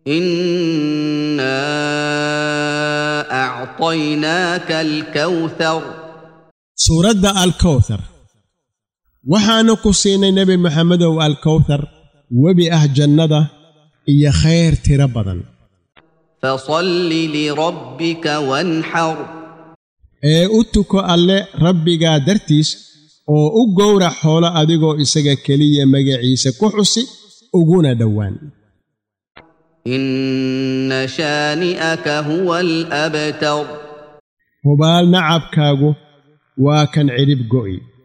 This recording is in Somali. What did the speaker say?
إنا أعطيناك الكوثر سورة الكوثر وحانو كسيني نبي محمد والكوثر وبأه جنة إيا خير تربضا فصل لربك وانحر أتكو ألي ربك درتيس oo u gowrac xoolo adigoo isaga kaliya magaciisa ku xusi uguna dhawaan inna shani'aka huwal abtar hubaal nacabkaagu waa kan cirib go'i